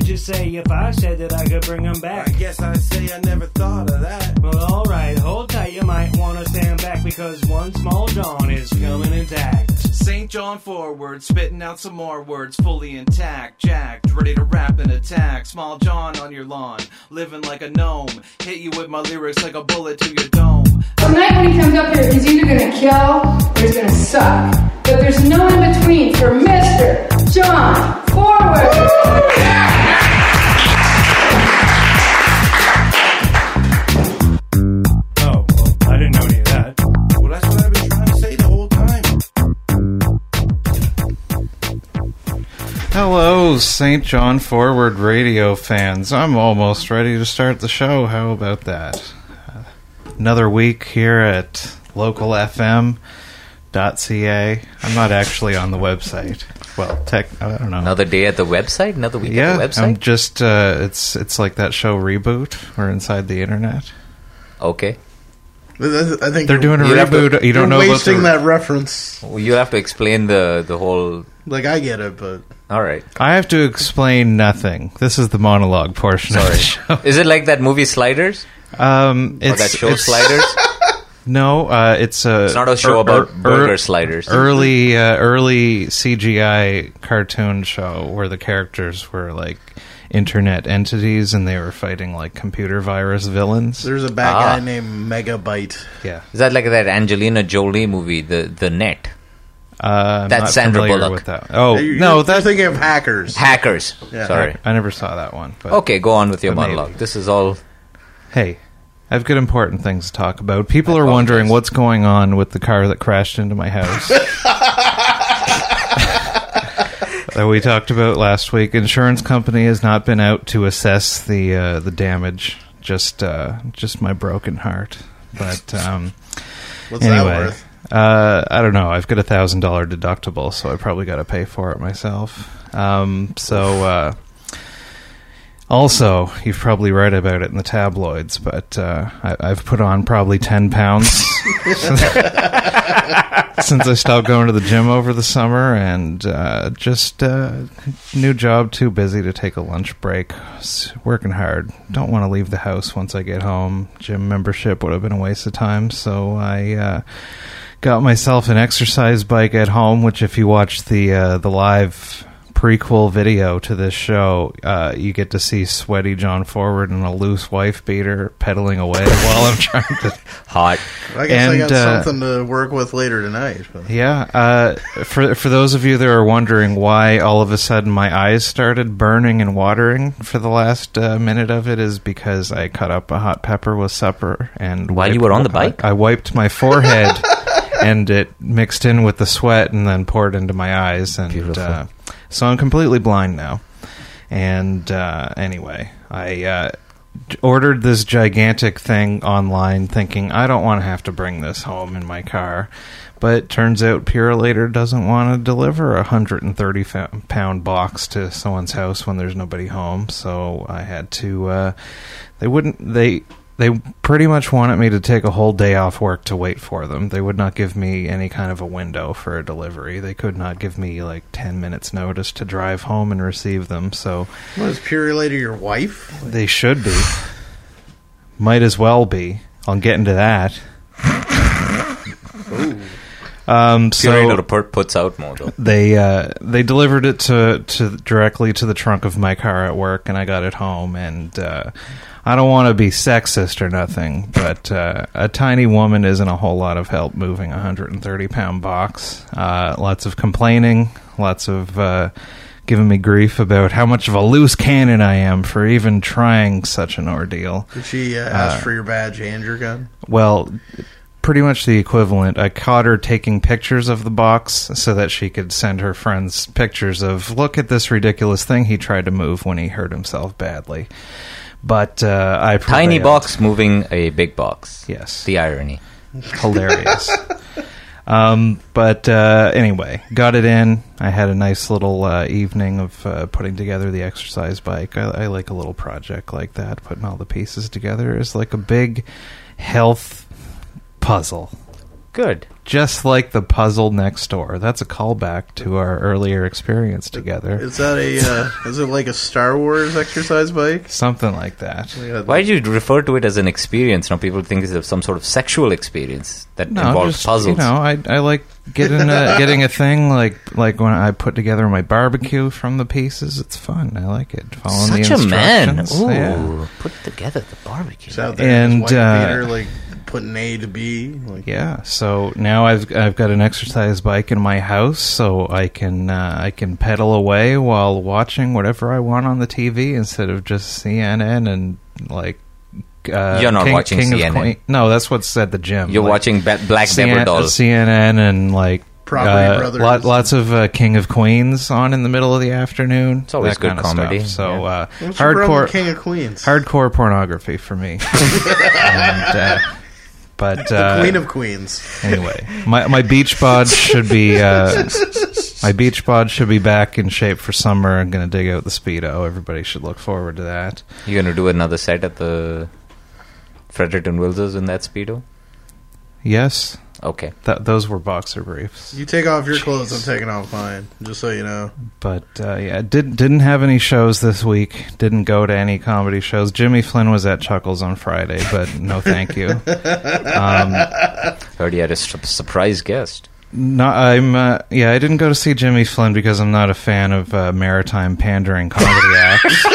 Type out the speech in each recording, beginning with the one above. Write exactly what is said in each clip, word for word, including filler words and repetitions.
would you say if I said that I could bring them back? I guess I'd say I never thought of that. Well, alright, hold tight, you might want to stand back because one small John is coming intact. Saint John forward, spitting out some more words, fully intact, jacked, ready to rap and attack. Small John on your lawn, living like a gnome, hit you with my lyrics like a bullet to your dome. Tonight when he comes up here, he's either gonna kill or he's gonna suck. But there's no in between for Mister John Forward. Oh, well, I didn't know any of that. Well, that's what I've been trying to say the whole time. Hello, Saint John Forward radio fans. I'm almost ready to start the show. How about that? Uh, another week here at local f m dot c a. I'm not actually on the website. Well, tech, I don't know. Another day at the website? Another week yeah, at the website? I'm just, uh, it's it's like that show Reboot. We're inside the internet. Okay. I think They're doing a you have reboot. to, you don't know wasting about the... that reference. Well, you have to explain the, the whole... Like, I get it, but... All right. I have to explain nothing. This is the monologue portion Sorry. of the show. Is it like that movie Sliders? Um, Or it's, that show it's, Sliders? No, uh, it's a... It's not a show er, about er, burger er, sliders. Early, uh, early C G I cartoon show where the characters were like internet entities and they were fighting like computer virus villains. There's a bad Ah. guy named Megabyte. Yeah. Is that like that Angelina Jolie movie, The The Net? Uh, I'm That's not Sandra familiar Bullock. with that. Oh, You're, no, you're that's... thinking of Hackers. Hackers. Yeah. Sorry. I never saw that one. But Okay, go on with your but maybe. monologue. This is all... Hey, I've got important things to talk about. People I are apologize. wondering what's going on with the car that crashed into my house. That we talked about last week. Insurance company has not been out to assess the uh, the damage. Just uh, just my broken heart. But um, What's anyway, that worth? Uh, I don't know. I've got a thousand dollar deductible, so I probably got to pay for it myself. Um, so. Uh, Also, you've probably read about it in the tabloids, but uh, I, I've put on probably ten pounds since I stopped going to the gym over the summer, and uh, just uh, new job, too busy to take a lunch break. S- working hard. Don't want to leave the house once I get home. Gym membership would have been a waste of time, so I uh, got myself an exercise bike at home, which if you watch the uh, the live prequel video to this show, uh, you get to see sweaty John Forward in a loose wife beater pedaling away while I'm trying to... Hot. I guess I and, got uh, something to work with later tonight. But. Yeah, uh, for for those of you that are wondering why all of a sudden my eyes started burning and watering for the last uh, minute of it is because I cut up a hot pepper with supper and... While you wiped- were on the bike? I, I wiped my forehead and it mixed in with the sweat and then poured into my eyes. And Beautiful. uh, so I'm completely blind now. And uh, anyway, I uh, ordered this gigantic thing online thinking I don't want to have to bring this home in my car. But it turns out Purolator doesn't want to deliver a one hundred thirty pound box to someone's house when there's nobody home. So I had to... Uh, they wouldn't... They... They pretty much wanted me to take a whole day off work to wait for them. They would not give me any kind of a window for a delivery. They could not give me like ten minutes notice to drive home and receive them. So What, is Purolator your wife? they should be. Might as well be. I'll get into that. Um, so Purolator put, puts out more, though. they uh, they delivered it to, to directly to the trunk of my car at work, and I got it home. And uh, I don't want to be sexist or nothing, but uh, a tiny woman isn't a whole lot of help moving a one hundred thirty pound box. Uh, lots of complaining, lots of uh, giving me grief about how much of a loose cannon I am for even trying such an ordeal. Did she uh, ask Uh, for your badge and your gun? Well, pretty much the equivalent. I caught her taking pictures of the box so that she could send her friends pictures of, look at this ridiculous thing he tried to move when he hurt himself badly. But uh, I Tiny prevailed. box moving a big box. Yes. The irony. Hilarious. um, but uh, anyway, got it in. I had a nice little uh, evening of uh, putting together the exercise bike. I, I like a little project like that. Putting all the pieces together is like a big health puzzle. Good. just like the puzzle next door. That's a callback to our earlier experience together. Is that a? Uh, is it like a Star Wars exercise bike? Something like that. Why did you refer to it as an experience? Now people think it's some sort of sexual experience that No, involves just, puzzles. You know, I I like getting a, getting a thing like like when I put together my barbecue from the pieces. It's fun. I like it. Following Such the a man. instructions. Ooh, Yeah. put together the barbecue. He's out there And, in his white uh, beater, like putting A to B. Like, Yeah, so now I've I've got an exercise bike in my house, so I can uh, I can pedal away while watching whatever I want on the T V instead of just C N N and like. Uh, You're not King, watching King C N N. Of Queen. No, that's what's at the gym. You're Like, watching Be- Black C N- Pepper Dolls. C N N and like Property uh, Brothers. lot, lots of uh, King of Queens on in the middle of the afternoon. It's always that good kind of comedy, stuff. So yeah. uh, What's your problem hardcore with King of Queens? hardcore pornography for me. and, uh, but the uh, Queen of Queens. Anyway, my my beach bod should be uh, my beach bod should be back in shape for summer. I'm going to dig out the Speedo. Everybody should look forward to that. You're going to do another set at the Fredericton Wilsers in that Speedo? Yes, Okay. th- those were boxer briefs. You take off your clothes, I'm taking off mine. Just so you know. But uh, yeah, did didn't have any shows this week. Didn't go to any comedy shows. Jimmy Flynn was at Chuckles on Friday, but no, thank you. Um, Heard he had a su- surprise guest. No, I'm. Uh, yeah, I didn't go to see Jimmy Flynn because I'm not a fan of uh, maritime pandering comedy acts.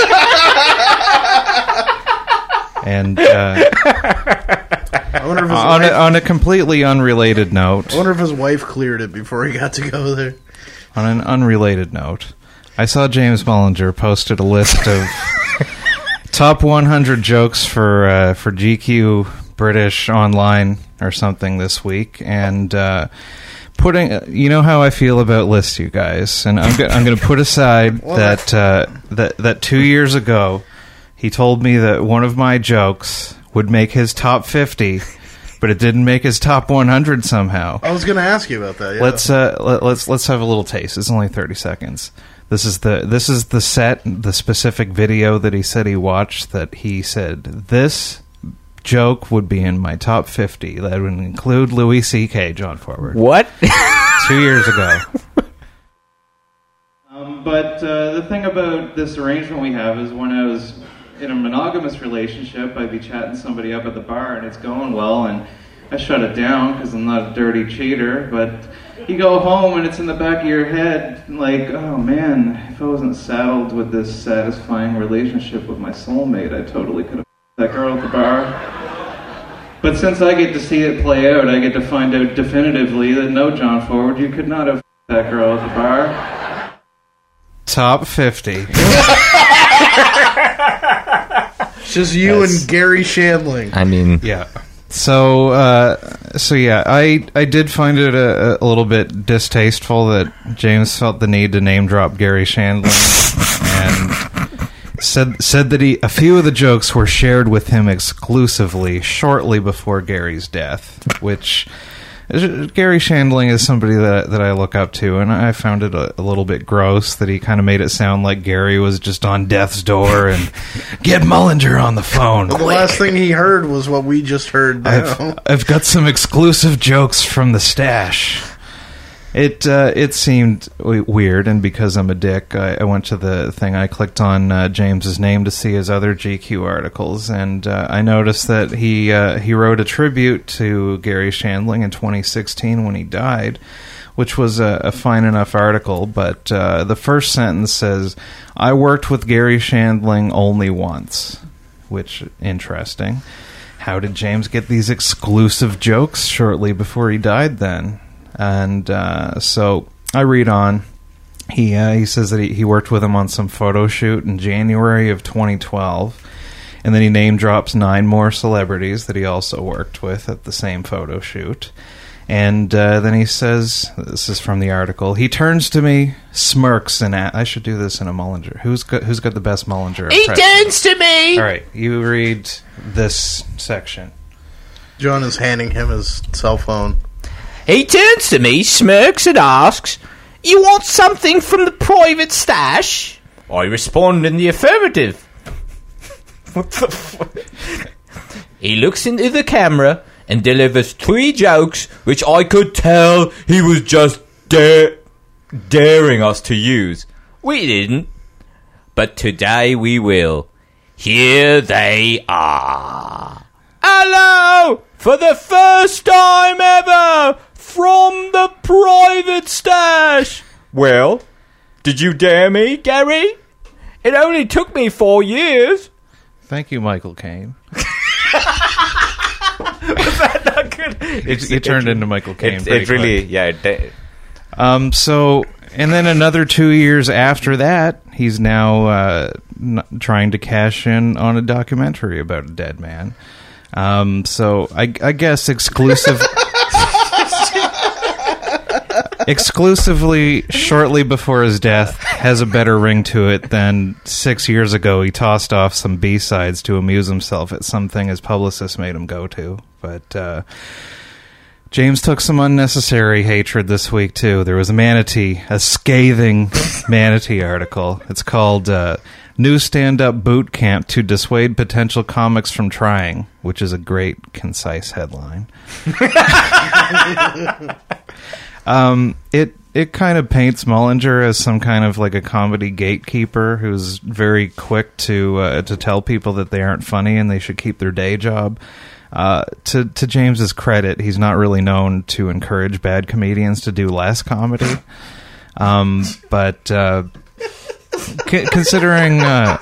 And uh, I wonder if his on, wife, a, on a completely unrelated note, I wonder if his wife cleared it before he got to go there. on an unrelated note, I saw James Mullinger posted a list of top one hundred jokes for uh, for G Q British Online or something this week, and. Uh, Putting, you know how I feel about lists, you guys, and I'm, go- I'm going to put aside that uh, that that two years ago, he told me that one of my jokes would make his top fifty, but it didn't make his top one hundred somehow. I was going to ask you about that. Yeah. Let's uh, let, let's let's have a little taste. It's only thirty seconds. This is the this is the set, the specific video that he said he watched. That he said this joke would be in my top fifty. That would include Louis C K. John Forward. What? Two years ago. Um, but uh, the thing about this arrangement we have is when I was in a monogamous relationship, I'd be chatting somebody up at the bar and it's going well, and I shut it down because I'm not a dirty cheater. But you go home and it's in the back of your head, like, oh man, if I wasn't saddled with this satisfying relationship with my soulmate, I totally could have that girl at the bar. But since I get to see it play out, I get to find out definitively that no, John Forward, you could not have that girl at the bar. Top fifty. It's just you That's- and Gary Shandling. I mean, Yeah. So, uh, so yeah, I I did find it a, a little bit distasteful that James felt the need to name drop Gary Shandling and said said that he a few of the jokes were shared with him exclusively shortly before Gary's death, which Gary Shandling is somebody that that I look up to, and I found it a, a little bit gross that he kind of made it sound like Gary was just on death's door and get Mullinger on the phone. The last thing he heard was what we just heard now. I've, I've got some exclusive jokes from the stash. It uh, it seemed w- weird, and because I'm a dick, I, I went to the thing. I clicked on uh, James's name to see his other G Q articles, and uh, I noticed that he uh, he wrote a tribute to Gary Shandling in twenty sixteen when he died, which was a, a fine enough article. But uh, the first sentence says, "I worked with Gary Shandling only once," which interesting. How did James get these exclusive jokes shortly before he died then? And uh, so I read on. He uh, he says that he, he worked with him on some photo shoot in January of twenty twelve. And then he name drops nine more celebrities that he also worked with at the same photo shoot. And uh, then he says, this is from the article, he turns to me, smirks, and a- I should do this in a Mullinger. Who's got, who's got the best Mullinger He impression? turns to me. All right, you read this section. John is handing him his cell phone. He turns to me, smirks, and asks, "You want something from the private stash?" I respond in the affirmative. What the fuck? He looks into the camera and delivers three jokes which I could tell he was just da- daring us to use. We didn't, but today we will. Here they are. Hello! For the first time ever, from the private stash. Well, did you dare me, Gary? It only took me four years. Thank you, Michael Caine. Was that not good? It, it turned into Michael Caine. It, pretty it really, quick. yeah. It did. Um. So, and then another two years after that, he's now uh, n- trying to cash in on a documentary about a dead man. Um. So, I, I guess exclusive. Exclusively shortly before his death has a better ring to it than six years ago he tossed off some B-sides to amuse himself at something his publicist made him go to. But uh, James took some unnecessary hatred this week, too. There was a Manatee, a scathing Manatee article. It's called uh, New Stand-Up Boot Camp to Dissuade Potential Comics from Trying, which is a great, concise headline. Um, it it kind of paints Mullinger as some kind of like a comedy gatekeeper who's very quick to uh, to tell people that they aren't funny and they should keep their day job. Uh, to to James's credit, he's not really known to encourage bad comedians to do less comedy. Um, but uh, c- considering uh,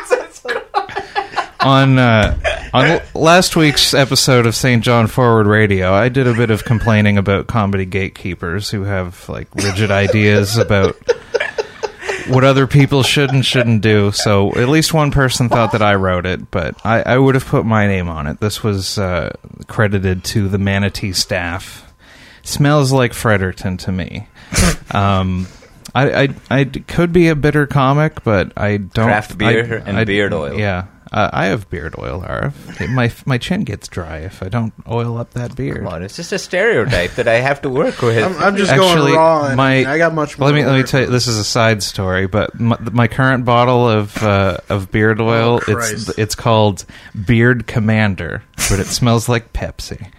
on uh, on last week's episode of Saint John Forward Radio, I did a bit of complaining about comedy gatekeepers who have like rigid ideas about what other people should and shouldn't do. So at least one person thought that I wrote it, but I, I would have put my name on it. This was uh, credited to the Manatee staff. Smells like Fredericton to me. Um, I, I I could be a bitter comic, but I don't. Craft beer I, and I, beard oil. Yeah. Uh, I have beard oil, Arif. It, my my chin gets dry if I don't oil up that beard. Come on, it's just a stereotype that I have to work with. I'm, I'm just Actually, going raw. And my, I got much more. Let me to let me work tell you. with. This is a side story, but my, my current bottle of uh, of beard oil, Oh, it's Christ. it's called Beard Commander, but it smells like Pepsi.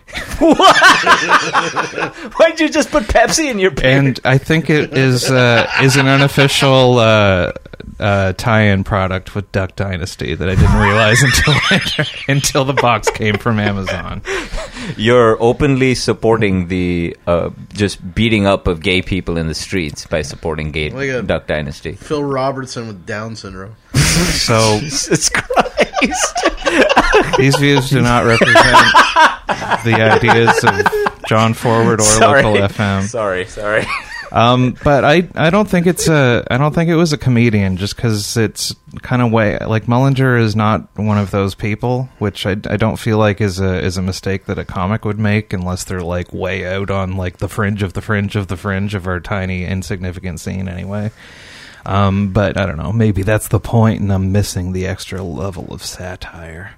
Why'd you just put Pepsi in your beard? And I think it is uh, is an unofficial uh, uh, tie-in product with Duck Dynasty that I didn't realize until later, until the box came from Amazon. You're openly supporting the uh, just beating up of gay people in the streets by supporting gay Like a- Duck Dynasty. Phil Robertson with Down syndrome. So Jesus Christ. these views do not represent the ideas of John Forward or Sorry. Local F M. Sorry, sorry. Um, but I, I don't think it's a I don't think it was a comedian just because it's kind of way like Mullinger is not one of those people, which I, I don't feel like is a is a mistake that a comic would make unless they're like way out on like the fringe of the fringe of the fringe of our tiny insignificant scene anyway. Um, but I don't know, maybe that's the point, and I'm missing the extra level of satire.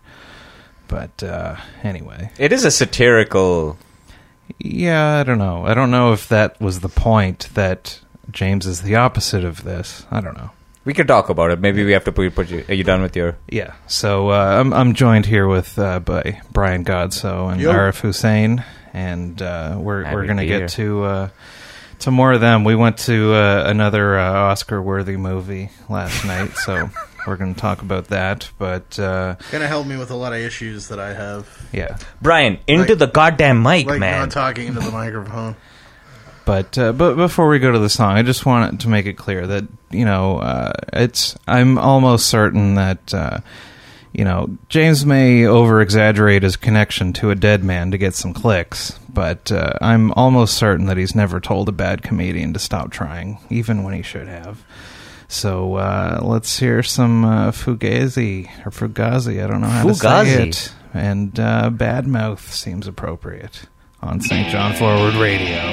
But uh, anyway. It is a satirical. Yeah, I don't know. I don't know if that was the point, that James is the opposite of this. I don't know. We could talk about it. Maybe we have to put, put you. Are you done with your? Yeah. So uh, I'm I'm joined here with uh, by Brian Godso and Yo. Arif Hussein, and uh, we're Happy we're gonna to be get here. to uh, to more of them. We went to uh, another uh, Oscar-worthy movie last night, so we're gonna talk about that. But uh, Gonna help me with a lot of issues that I have. yeah. Brian, into Like- the goddamn mic, Like man. not talking into the microphone. But uh, but before we go to the song, I just wanted to make it clear that you know uh, it's I'm almost certain that uh, you know James may over exaggerate his connection to a dead man to get some clicks, but uh, I'm almost certain that he's never told a bad comedian to stop trying, even when he should have. So uh, let's hear some uh, Fugazi or Fugazi. I don't know how to say Fugazi. it. And uh, Bad Mouth seems appropriate on Saint John Forward Radio.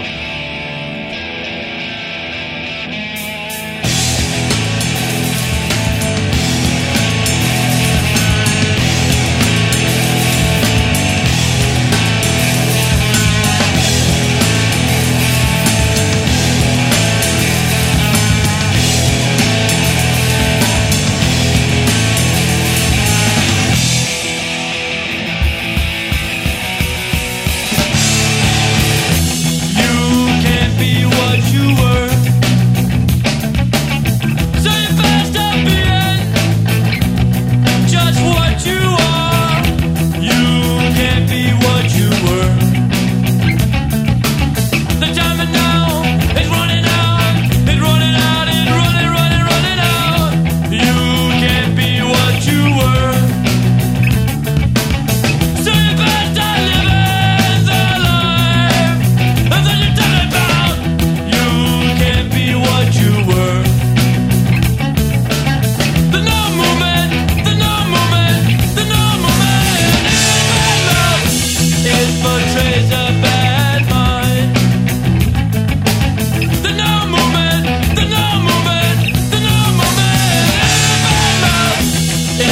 Thank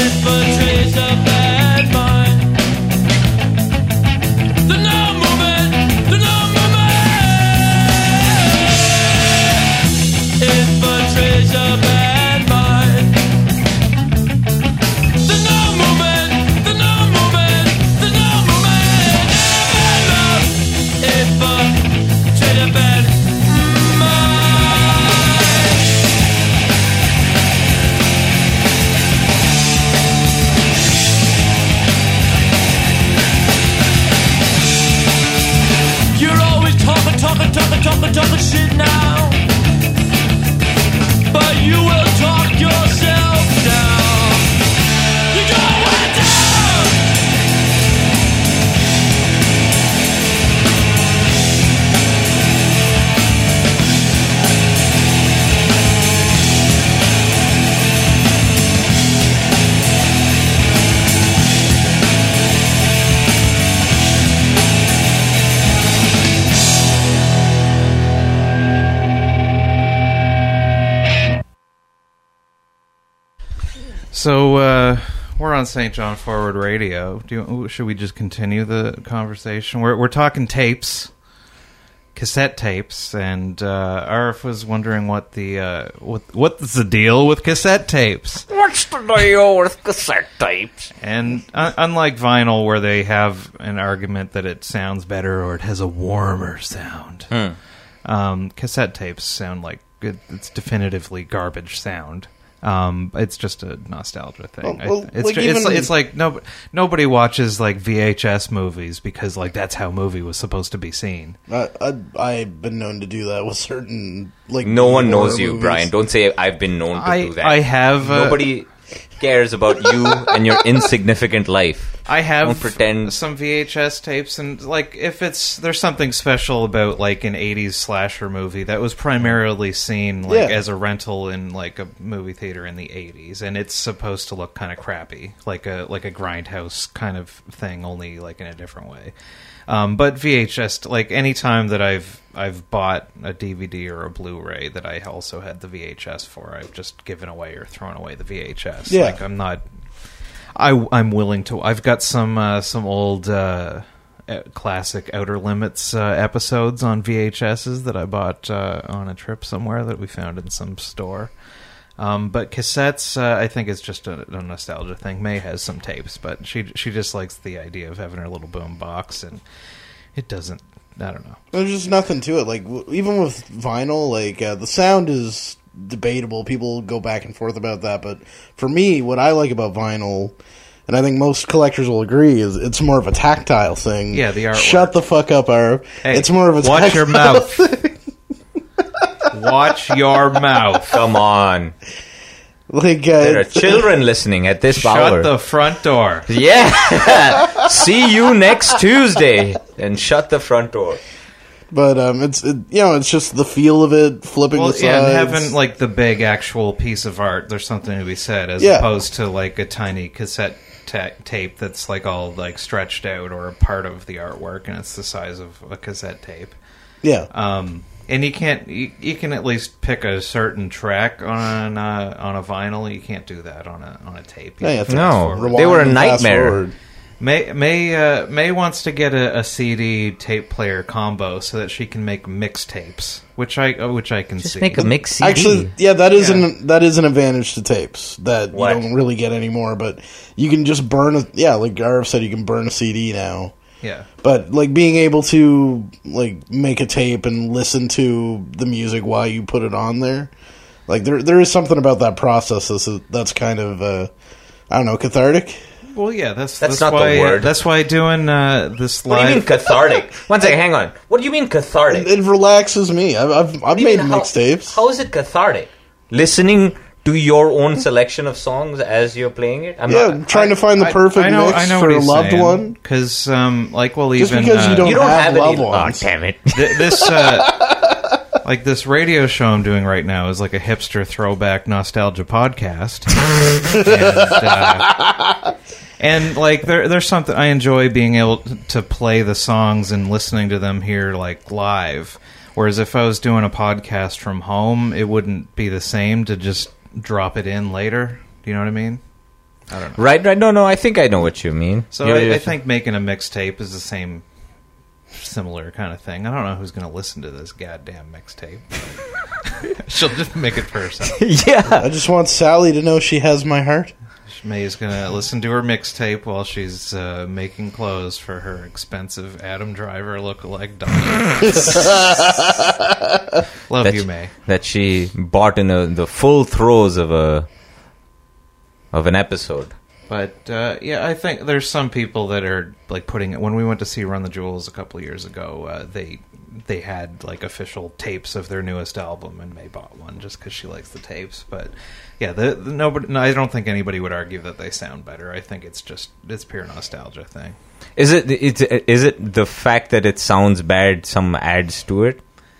So uh, we're on Saint John Forward Radio. Do you, should we just continue the conversation? We're we're talking tapes, cassette tapes, and uh, Arif was wondering what the uh, what what's the deal with cassette tapes? What's the deal with cassette tapes? And uh, unlike vinyl, where they have an argument that it sounds better or it has a warmer sound, Hmm. um, cassette tapes sound like it, it's definitively garbage sound. Um, it's just a nostalgia thing. Well, well, I, it's, like ju- it's, even- it's like no, nobody watches like V H S movies because like that's how a movie was supposed to be seen. I, I, I've been known to do that with certain like. No one horror knows you, movies. Brian. Don't say I've been known to I do that. I have uh, Nobody cares about you and your insignificant life. I have Don't pretend. some V H S tapes, and like if it's there's something special about like an eighties slasher movie that was primarily seen like Yeah. as a rental in like a movie theater in the eighties, and it's supposed to look kind of crappy, like a like a Grindhouse kind of thing, only like in a different way. Um, but V H S, like any time that I've I've bought a D V D or a Blu-ray that I also had the V H S for, I've just given away or thrown away the V H S. Yeah. Like I'm not. I, I'm willing to. I've got some uh, some old uh, uh, classic Outer Limits uh, episodes on V H S's that I bought uh, on a trip somewhere that we found in some store. Um, but cassettes, uh, I think it's just a, a nostalgia thing. May has some tapes, but she she just likes the idea of having her little boom box, and it doesn't. I don't know. There's just nothing to it. Like w- even with vinyl, like uh, the sound is debatable. People go back and forth about that, but for me, what I like about vinyl, and I think most collectors will agree, is it's more of a tactile thing. Yeah, the artwork. Shut the fuck up, Arif. Hey, it's more of a watch tactile your mouth. thing. Watch your mouth. Come on. Like uh, There are it's- children listening at this Shut hour. the front door. Yeah. See you next Tuesday. And shut the front door. But um, it's it, you know it's just the feel of it, flipping Well, the yeah, and sides. having like the big actual piece of art, there's something to be said, as Yeah. opposed to like a tiny cassette ta- tape that's like all like stretched out or a part of the artwork, and it's the size of a cassette tape. yeah, Um, and you can't, you, you can at least pick a certain track on uh, on a vinyl. You can't do that on a on a tape. You Yeah, you have have to to No, fast forward. they were a Rewind and fast nightmare. forward. May May uh, May wants to get a, a C D tape player combo so that she can make mixtapes, which I uh, which I can Just see. make a mix C D. Actually, yeah, that is Yeah. an that is an advantage to tapes that What? you don't really get anymore. But you can just burn a yeah, like Arif said, you can burn a C D now. yeah. But like being able to like make a tape and listen to the music while you put it on there, like there there is something about that process that's that's kind of uh, I don't know, cathartic. Well, yeah, that's That's that's, not the why word. that's why doing uh, this What do you mean live. cathartic? One second, hang on. What do you mean cathartic? It, it relaxes me. I've I've, I've What do you made mean, how- mixtapes. How is it cathartic? Listening to your own selection of songs as you're playing it? I'm Yeah, not, trying to find the perfect I know, mix I know for what a he's loved saying, one. because um, like well, Just even because you uh, don't you don't have have, loved any. ones. Oh, damn it. th- this uh, like this radio show I'm doing right now is like a hipster throwback nostalgia podcast, and, uh, and like there there's something I enjoy being able to play the songs and listening to them here like live. Whereas if I was doing a podcast from home, it wouldn't be the same to just drop it in later. Do you know what I mean? I don't know. Right, right. No, no. I think I know what you mean. So You're- I, I you're- think making a mixtape is the same, similar kind of thing. I don't know who's going to listen to this goddamn mixtape. She'll just make it for herself. yeah. I just want Sally to know she has my heart. May's going to listen to her mixtape while she's uh, making clothes for her expensive Adam Driver lookalike daughter. Love That you, she- May. That she bought in a, the full throes of a of an episode. But uh, yeah, I think there's some people that are like putting it. When we went to see Run the Jewels a couple of years ago, uh, they they had like official tapes of their newest album, and May bought one just because she likes the tapes. But yeah, the, the, nobody. No, I don't think anybody would argue that they sound better. I think it's just it's pure nostalgia thing. Is it? It's, is it the fact that it sounds bad? Some adds to it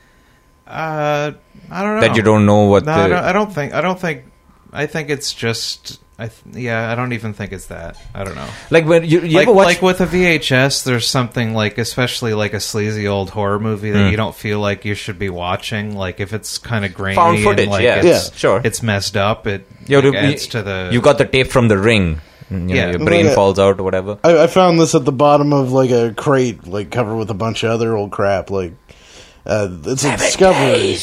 Uh, I don't know that you don't know what No, the. I, don't, I don't think. I don't think. I think it's just. I th- yeah, I don't even think it's that. I don't know. Like when you, you like, ever watch like with a V H S, there's something like, especially like a sleazy old horror movie that Mm. you don't feel like you should be watching. Like if it's kind of grainy Found footage, and like yeah. it's, Yeah, sure. it's messed up, it You like, know, adds you- to the. you got the tape from The Ring. You know, Yeah. your brain Like a- falls out or whatever. I, I found this at the bottom of like a crate, like covered with a bunch of other old crap. Like uh, it's a discovery.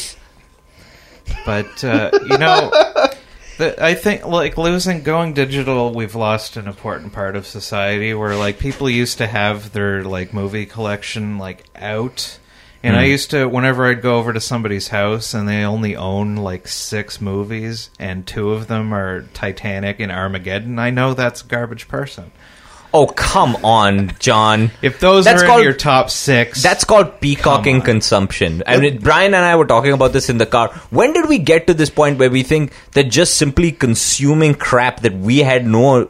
But uh, you know, the, I think like losing going digital, we've lost an important part of society where like people used to have their like movie collection like out. And I used to, whenever I'd go over to somebody's house and they only own like six movies and two of them are Titanic and Armageddon, I know that's a garbage person. Oh, come on, John. If those That's are called- in your top six, That's called peacocking consumption. I mean, Brian and I were talking about this in the car. When did we get to this point where we think that just simply consuming crap that we had no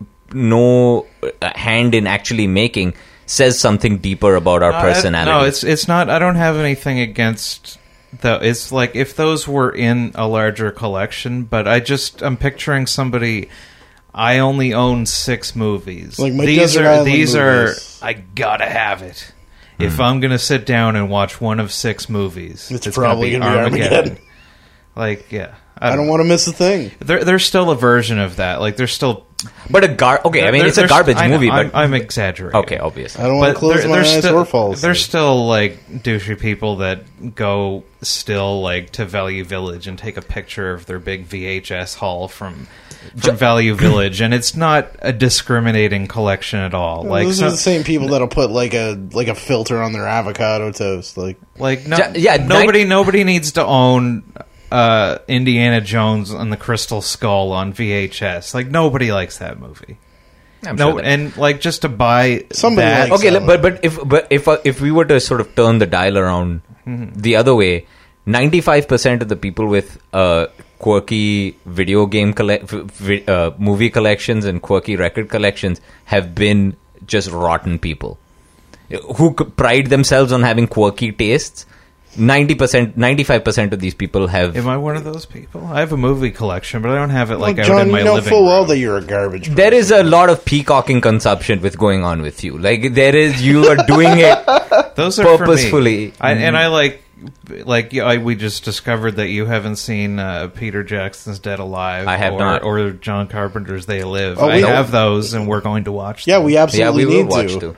no uh, hand in actually making says something deeper about our No, I- personality? No, it's it's not. I don't have anything against the. It's like if those were in a larger collection, but I just I'm picturing somebody. I only own six movies. Like my these Desert are Island these movies. are I gotta have it. If I'm gonna sit down and watch one of six movies, It's gonna probably gonna be Armageddon. Like yeah, I don't know. want to miss a thing. There, there's still a version of that. Like there's still. but a gar. Okay, I mean there- it's a there's- garbage I know, movie, I'm, but I'm exaggerating. okay, obviously. I don't want to But close there- my there's eyes still, or fall asleep. There's still like douchey people that go still like to Value Village and take a picture of their big V H S haul from from Value Village, and it's not a discriminating collection at all. Well, Like those so- are the same people that'll put like a like a filter on their avocado toast. Like like no, Ja- yeah, nobody nobody needs to own uh, Indiana Jones and the Crystal Skull on V H S. Like nobody likes that movie. I'm No, sure that- and like just to buy Somebody that, likes okay, that but but if but if uh, if we were to sort of turn the dial around the other way, ninety-five percent of the people with uh, quirky video game colle- v- v- uh, movie collections and quirky record collections have been just rotten people who c- pride themselves on having quirky tastes. ninety percent, ninety-five percent of these people have. Am I one of those people? I have a movie collection, but I don't have it like well, out John, in my you know living full room. well that you're a garbage. Person. There is a lot of peacocking consumption with going on with you. Like there is, you are doing it. Those are purposefully. For me. I, and I like, like yeah, I, we just discovered that you haven't seen uh, Peter Jackson's Dead Alive. I have or, not. or John Carpenter's They Live. Oh, I we- have those, and we're going to watch. Yeah, them. we Yeah, absolutely we will need watch to. too.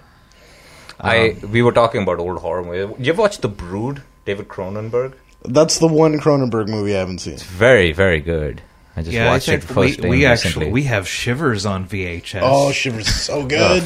I we were talking about old horror movies. You ever watched The Brood? David Cronenberg. That's the one Cronenberg movie I haven't seen. Very, very good. I just Yeah, I watched it think the we, first time we recently. actually we have Shivers on V H S. Oh, Shivers is so good.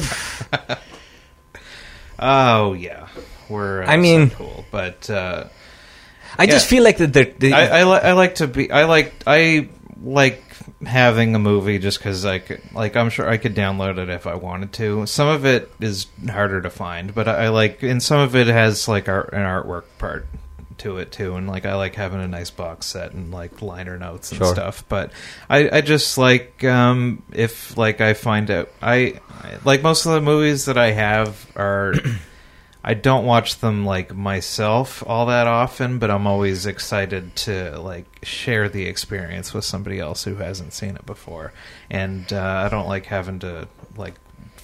Oh, yeah, we're. Uh, I mean- so cool, but. Uh, I just yeah. feel like that. The, the, I, I, li- I like to be. I like. I like having a movie just because I could. Like, I'm sure I could download it if I wanted to. Some of it is harder to find, but I, I like. And some of it has like art, an artwork part to it too. And like, I like having a nice box set and like liner notes and Sure. stuff. But I, I just like um, if like I find out. I like most of the movies that I have are. I don't watch them like myself all that often, but I'm always excited to like share the experience with somebody else who hasn't seen it before. And uh, I don't like having to like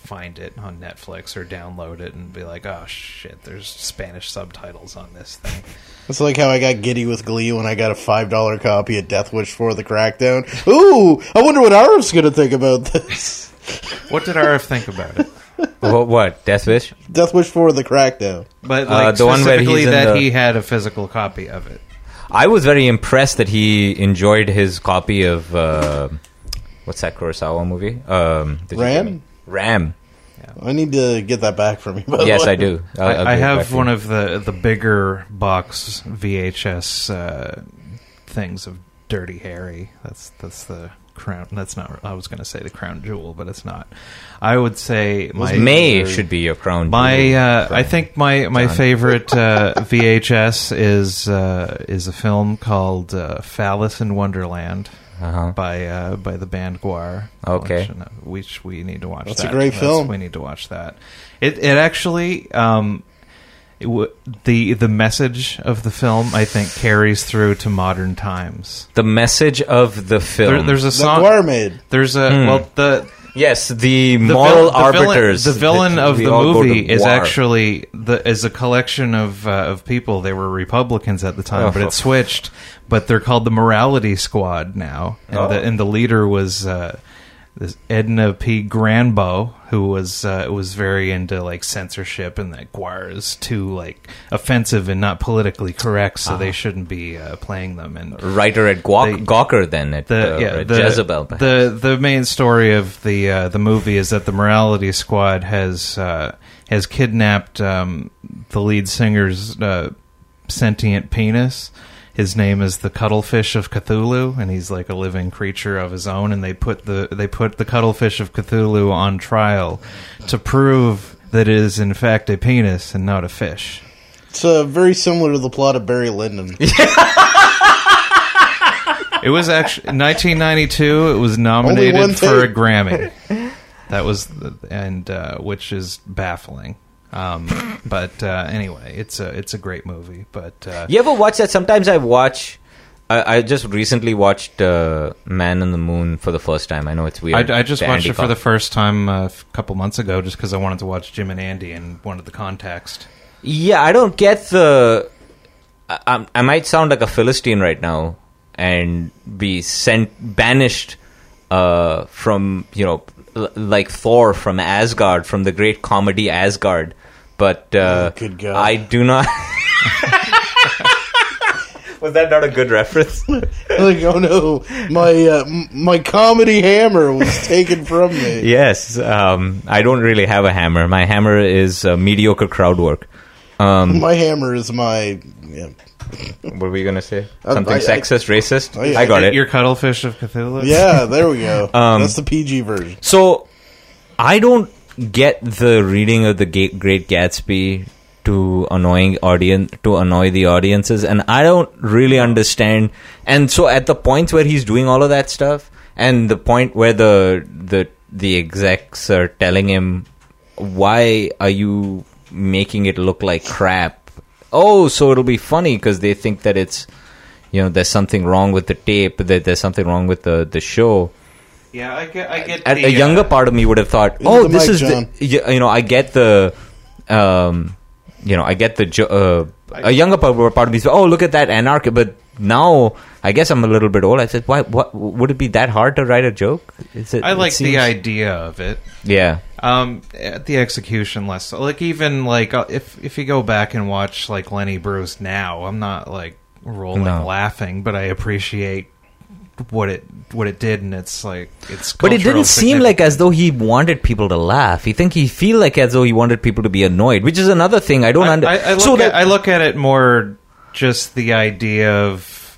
find it on Netflix or download it and be like, oh shit, there's Spanish subtitles on this thing. It's like how I got giddy with Glee when I got a five dollar copy of Death Wish for the Crackdown. Ooh, I wonder what Arif's going to think about this. What did Arif think about it? what, what? Death Wish? Death Wish for the Crackdown. But Uh, like the one where specifically he's in that the- he had a physical copy of it. I was very impressed that he enjoyed his copy of uh, what's that Kurosawa movie? Um, did you Ram? give me- Ram. I need to get that back from you, by the Yes, way. I do. I'll- I'll I, I give it back have to one you. of the the bigger box V H S uh, things of Dirty Harry. That's that's the crown. That's not. I was going to say the crown jewel, but it's not. I would say my May should be your crown. My, jewel, uh, friend. I think my, my John. favorite uh, V H S is uh, is a film called uh, Phallus in Wonderland Uh-huh. by uh, by the band Guar. Okay. which, uh, which we need to watch. That's a that. great That's- film. We need to watch that. It it actually um, it w- the the message of the film I think carries through to modern times. The message of the film. There, there's a That song. Guar made. There's a Hmm. well the. yes, the, The moral vil- the villain- arbiters. The villain that of we the all go to movie is war. actually the is a collection of uh, of people. They were Republicans at the time, Oh. but it switched. But they're called the Morality Squad now, and, Oh. the, and the leader was uh, this Edna P. Granbo, who was uh, was very into like censorship, and that Guar is too like offensive and not politically correct, so they shouldn't be uh, playing them. And writer at Gawk- They- Gawker then at, the uh, yeah at the, Jezebel. perhaps. the the main story of the uh, the movie is that the Morality Squad has uh, has kidnapped um, the lead singer's uh, sentient penis. His name is the Cuttlefish of Cthulhu, and he's like a living creature of his own. And they put the they put the Cuttlefish of Cthulhu on trial to prove that it is in fact a penis and not a fish. It's uh, very similar to the plot of Barry Lyndon. It was actually in nineteen ninety-two. It was nominated one for a tape. Grammy. That was, the, and uh, which is baffling. Um, but uh, anyway, it's a it's a great movie. But uh, You ever watch that? Sometimes I watch. I, I just recently watched uh, Man on the Moon for the first time. I know it's weird. I, I just The watched Andy it for the Kaufman. first time uh, a couple months ago, just because I wanted to watch Jim and Andy and wanted the context. Yeah, I don't get the. I, I'm- I might sound like a Philistine right now and be sent banished uh, from you know l- like Thor from Asgard, from the great comedy Asgard. But uh, Oh, good God. I do not. Was that not a good reference? Like, oh no, my uh, m- my comedy hammer was taken from me. Yes, um, I don't really have a hammer. My hammer is uh, mediocre crowd work. Um, My hammer is my. Yeah. what were we gonna say? Uh, Something I- I- sexist, racist? I- I got it. Your Cuttlefish of Cthulhu. Yeah, there we go. Um, That's the P G version. So, I don't get the reading of the Ga- Great Gatsby to annoying audience to annoy the audiences, and I don't really understand. And so, at the points where he's doing all of that stuff, and the point where the the the execs are telling him, "Why are you making it look like crap?" Oh, so it'll be funny because they think that it's, you know, there's something wrong with the tape, that there's something wrong with the the show. yeah. I get. I get. At the, a younger uh, part of me would have thought, Into "Oh, the this mic, is John. the, you you know, I get the, um, you know, I get the jo- uh, a younger part, part of me said, oh, look at that anarchy." But now, I guess I'm a little bit old. I said, "Why? What would it be that hard to write a joke?" Is it, I it like seems- the idea of it. Yeah, Um, at the execution less so. Like even like uh, if if you go back and watch like Lenny Bruce now, I'm not like rolling No. laughing, but I appreciate what it what it did, and it's like it's. but it cultural didn't seem like as though he wanted people to laugh. You think he feel like as though he wanted people to be annoyed, which is another thing I don't I, under. I, I, look so at, that- I look at it more just the idea of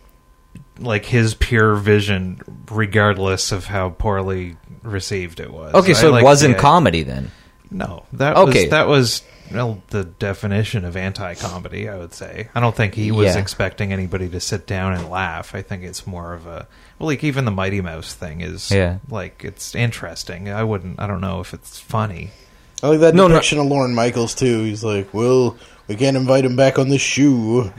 like his pure vision, regardless of how poorly received it was. okay, I so like it wasn't the- comedy then. No, that Okay. was that was well, the definition of anti-comedy, I would say. I don't think he was Yeah. expecting anybody to sit down and laugh. I think it's more of a well, like even the Mighty Mouse thing is Yeah. like it's interesting. I wouldn't. I don't know if it's funny. I like that No, no. depiction of Lorne Michaels too. He's like, "Well, we can't invite him back on the shoe."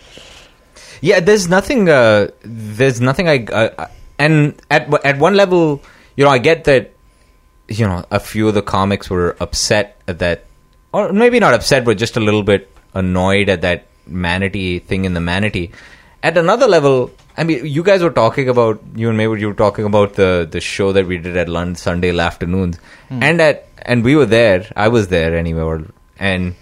Yeah, there's nothing. Uh, there's nothing. I uh, and at at one level, you know, I get that you know, a few of the comics were upset at that, or maybe not upset, but just a little bit annoyed at that manatee thing in the manatee. At another level, I mean, you guys were talking about, you and Maywood, you were talking about the, the show that we did at London Sunday afternoons. Mm. And at and we were there. I was there anyway. And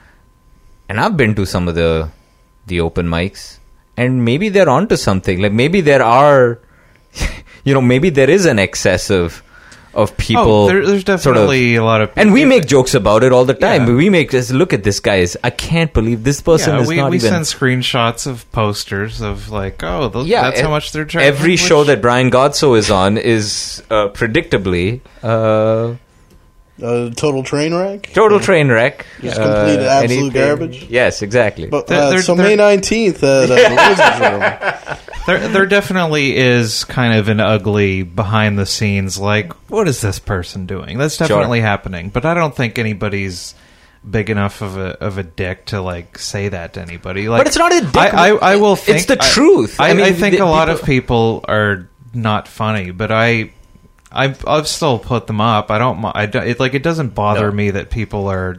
and I've been to some of the the open mics. And maybe they're onto something. Like maybe there are, you know, maybe there is an excess of of people. Oh, there, there's definitely sort of, a lot of people. And we make jokes about it all the time. Yeah. We make just look at this guys. I can't believe this person yeah, is we, not we even. send screenshots of posters of like, oh, those, Yeah, that's how e- much they're charging. Every which- show that Brian Godso is on is uh, predictably uh, Uh, total train wreck. total train wreck. Just complete absolute anything- garbage. Yes, exactly. But They're- uh, they're- so they're- May nineteenth at uh, the Wizards Room. There, there definitely is kind of an ugly behind the scenes, like, what is this person doing? That's definitely Sure. happening, but I don't think anybody's big enough of a of a dick to like say that to anybody. Like, But it's not a dick. I, I, I will It's think the I- truth. I, I mean, I think the a lot of people- people are not funny, but I. I've, I've still put them up. I don't. mi- I don't it, like. It doesn't bother No. me that people are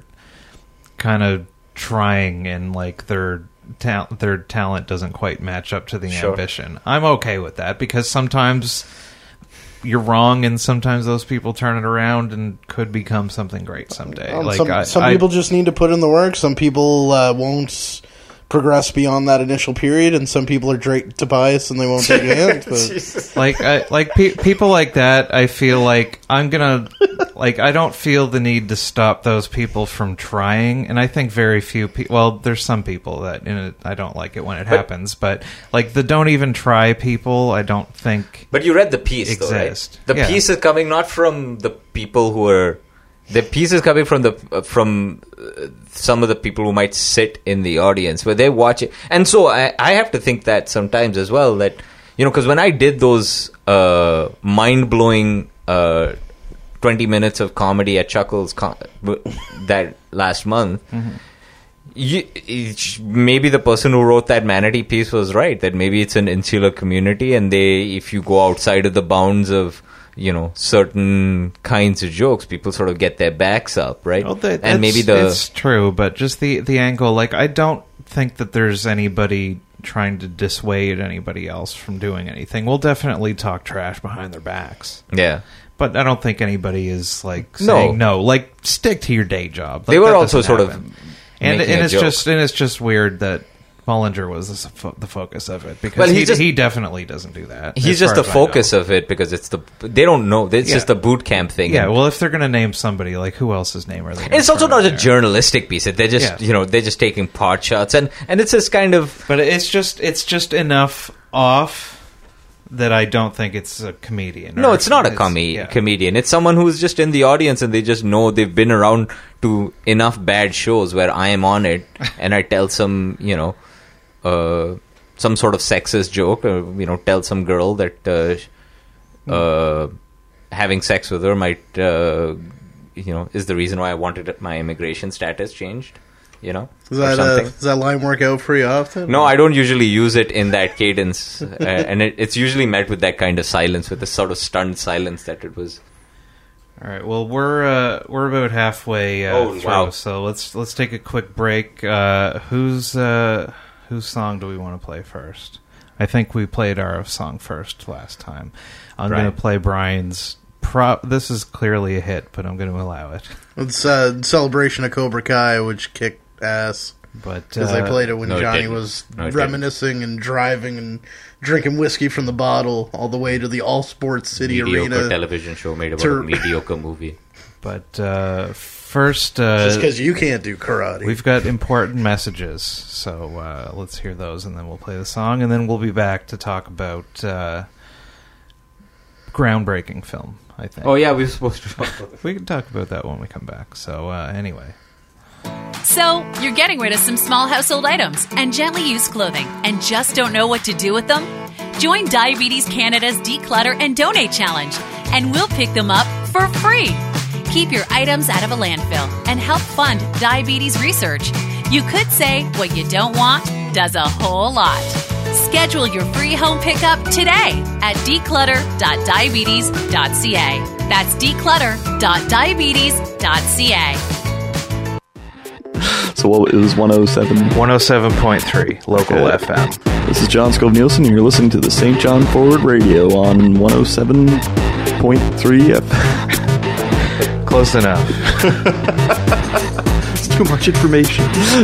kind of trying and like their ta- their talent doesn't quite match up to the Sure. ambition. I'm okay with that because sometimes you're wrong, and sometimes those people turn it around and could become something great someday. Um, like some I, some I- people just need to put in the work. Some people uh, won't progress beyond that initial period, and some people are Drake Tobias and they won't take a hint. But like I, like pe- people like that. I feel like I'm gonna like I don't feel the need to stop those people from trying, and I think very few people. Well, there's some people that you know, I don't like it when it happens, but like the don't even try people, I don't think. But you read the piece, though, Exist. right? The Yeah. piece is coming not from the people who are. The piece is coming from the uh, from uh, some of the people who might sit in the audience where they watch it, and so I, I have to think that sometimes as well that you know because when I did those uh, mind blowing uh, twenty minutes of comedy at Chuckles com- that last month. Mm-hmm. You, it, maybe the person who wrote that manatee piece was right that maybe it's an insular community and they if you go outside of the bounds of you know certain kinds of jokes people sort of get their backs up right Well, that, and maybe the it's true, but just the the angle. Like I don't think that there's anybody trying to dissuade anybody else from doing anything. We'll definitely talk trash behind their backs. yeah But I don't think anybody is like No. saying no. Like stick to your day job. Like, They were that also doesn't sort of happen. and making and a it's joke. just and it's just weird that Mullinger was the, fo- the focus of it because Well, he, he's just- he definitely doesn't do that. he's as just far the as I know. focus of it because it's the they don't know it's Yeah. just the boot camp thing Yeah, well, if they're going to name somebody, like who else's name are they? and gonna it's also throw not in a there? journalistic piece they're just Yeah. you know they're just taking pot shots and and it's this kind of But it's just it's just enough off that I don't think it's a comedian. No, or- it's not a com- yeah. comedian. It's someone who's just in the audience and they just know they've been around to enough bad shows where I am on it and I tell some, you know, uh, some sort of sexist joke or, you know, tell some girl that uh, uh, having sex with her might, uh, you know, is the reason why I wanted my immigration status changed, you know, does or that, uh, something. does that line work out for you often? No, I don't usually use it in that cadence, uh, and it, it's usually met with that kind of silence, with the sort of stunned silence that it was. All right. Well, we're uh, we're about halfway uh, Oh, through, wow. so let's let's take a quick break. Uh, whose uh, whose song do we want to play first? I think we played our song first last time. I'm Right. going to play Brian's. Pro- this is clearly a hit, but I'm going to allow it. It's uh, Celebration of Cobra Kai, which kicked ass. But Because uh, I played it when no, it Johnny didn't. was No, it reminiscing and driving and drinking whiskey from the bottle all the way to the All Sports City Mediocre Arena. television show made about to- a mediocre movie. But uh, first, uh, Just because you can't do karate. we've got important messages, so uh, let's hear those, and then we'll play the song, and then we'll be back to talk about uh, groundbreaking film. I think. Oh yeah, we were supposed to talk about this. We can talk about that when we come back. So uh, anyway, So, you're getting rid of some small household items and gently used clothing and just don't know what to do with them? Join Diabetes Canada's Declutter and Donate Challenge, and we'll pick them up for free. Keep your items out of a landfill and help fund diabetes research. You could say what you don't want does a whole lot. Schedule your free home pickup today at declutter dot diabetes dot c a. That's declutter dot diabetes dot c a. So what, it was one oh seven? one oh seven point three, local Okay. F M. This is John Scove Nielsen, and you're listening to the Saint John Forward Radio on one oh seven point three F M. Close enough. It's too much information.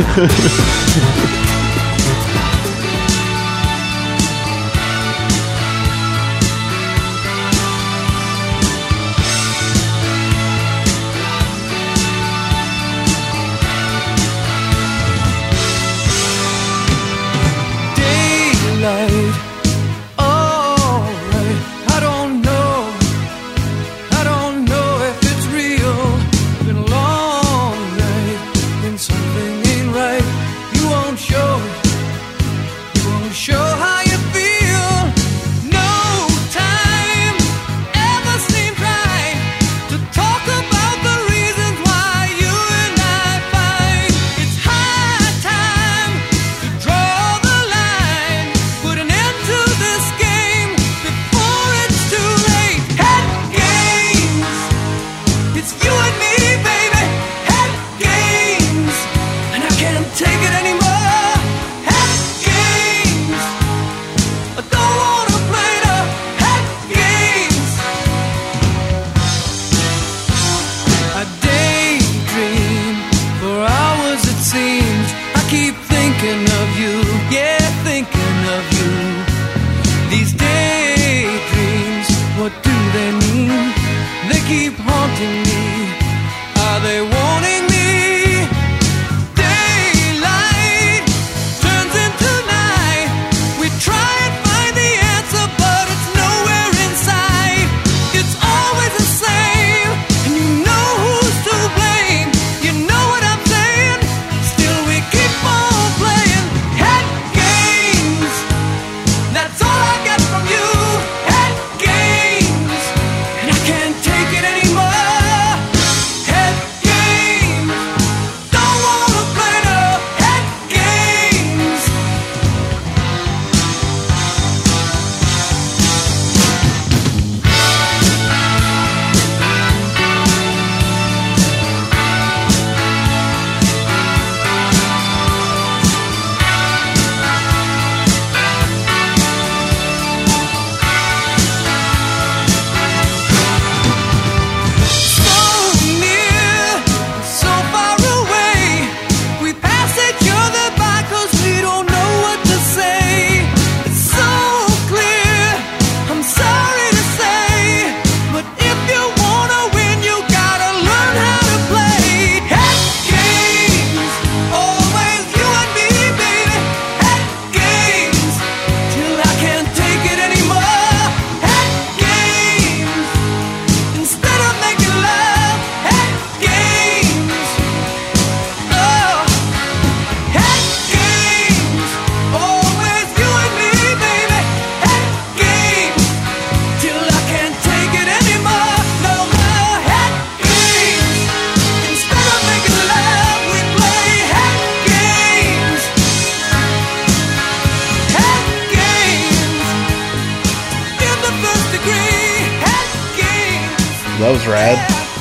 That was rad.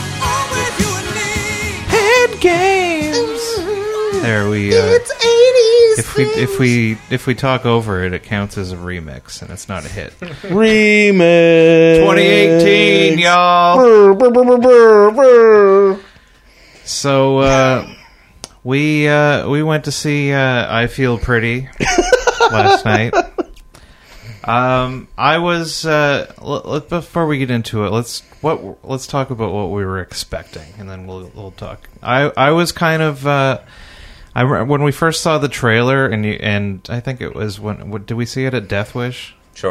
Head games. There we. Uh, It's eighties. if we if we if we talk over it, it counts as a remix, and it's not a hit. Remix. twenty eighteen, y'all. Brr, brr, brr, brr, brr, brr. So uh, we uh, we went to see uh, I Feel Pretty last night. Um, I was uh, l- l- before we get into it, let's what let's talk about what we were expecting, and then we'll we'll talk. I I was kind of uh, I re- when we first saw the trailer, and you, and I think it was when what, did we see it at Death Wish? Sure.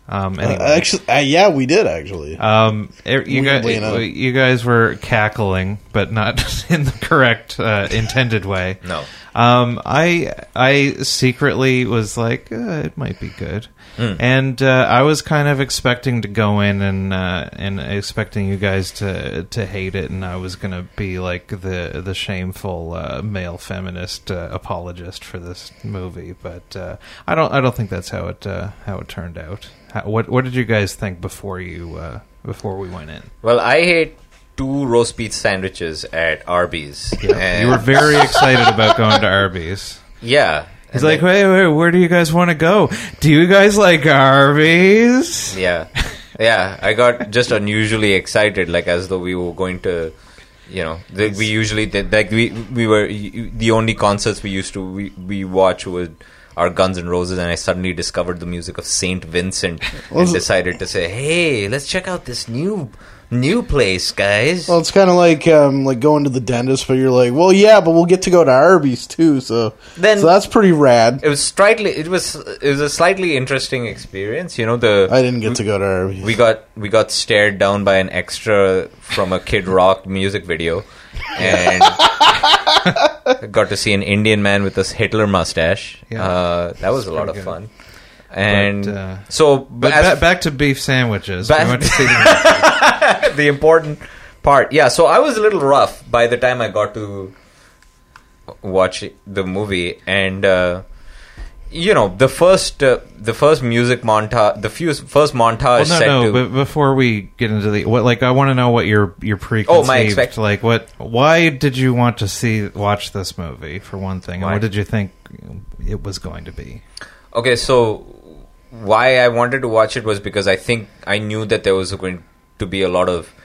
Um, anyway. uh, actually, uh, yeah, we did actually. Um, er, you guys, Weirdly enough. you guys were cackling, but not in the correct uh, intended way. No. Um, I I secretly was like, uh, it might be good, Mm. and uh, I was kind of expecting to go in and uh, and expecting you guys to to hate it, and I was gonna be like the the shameful uh, male feminist uh, apologist for this movie, but uh, I don't I don't think that's how it uh, how it turned out. How, what what did you guys think before you uh, before we went in? Well, I ate two roast beef sandwiches at Arby's. Yeah, and you were very excited about going to Arby's. Yeah. He's and like, then- wait, wait, where do you guys want to go? Do you guys like Arby's? Yeah. Yeah, I got just unusually excited, like as though we were going to, you know, the, we usually did, like we we were, the only concerts we used to, we, we watch would our Guns N' Roses, and I suddenly discovered the music of Saint Vincent and decided to say, hey, let's check out this new new place, guys. Well, it's kind of like um, like going to the dentist, but you're like, well, yeah, but we'll get to go to Arby's too, so Then- so that's pretty rad. It was slightly, it was it was a slightly interesting experience, you know. The I didn't get to go to Arby's. we got we got stared down by an extra from a Kid Rock music video, and got to see an Indian man with a Hitler mustache. Yeah. Uh, that was a lot of pretty fun. And But, uh, so, But as- ba- back to beef sandwiches. Back- we went to see the the important part. Yeah, so I was a little rough by the time I got to watch the movie, and uh, you know, the first uh, the first music montage, the few, first montage well, no, set no. to. But before we get into the what, like, I want to know what your your preconceived. Oh, my expect- like, what? Why did you want to see watch this movie for one thing? And Why? what did you think it was going to be? Okay, so why I wanted to watch it was because I think I knew that there was going to be a lot of.